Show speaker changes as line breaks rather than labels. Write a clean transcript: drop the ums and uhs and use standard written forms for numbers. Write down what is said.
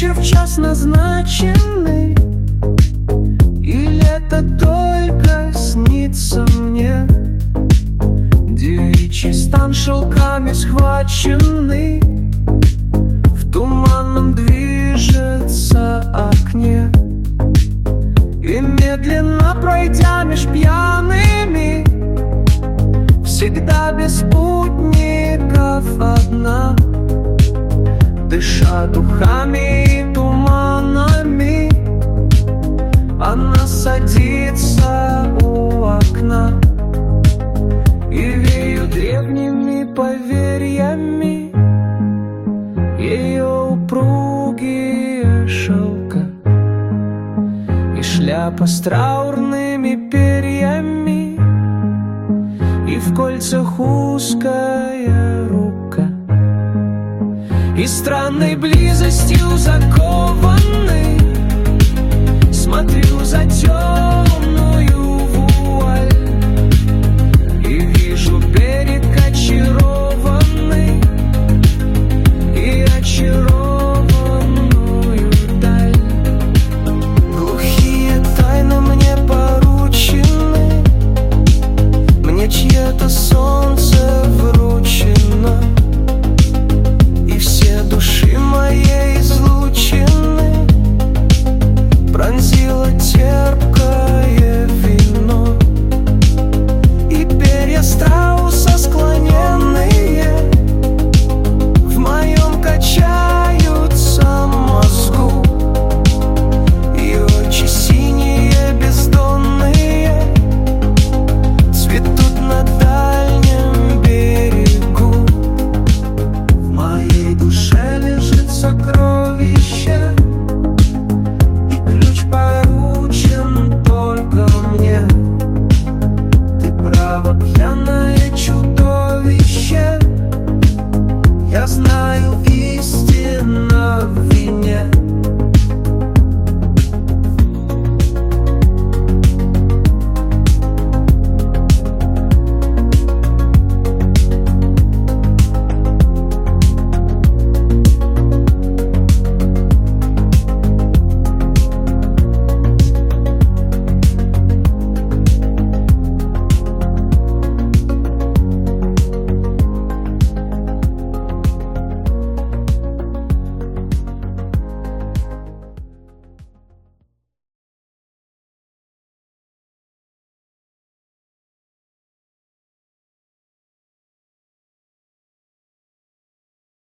вечер в час назначенный, или это только снится мне? Девичий стан шелками схваченный в туманном движется окне. И медленно пройдя меж пьяными, всегда без спутников одна, дыша духами и туманами, она садится у окна. И веют древними поверьями ее упругие шелка, и шляпа с траурными перьями, и в кольцах узкая рука. И странной близостью закованный смотрю за темную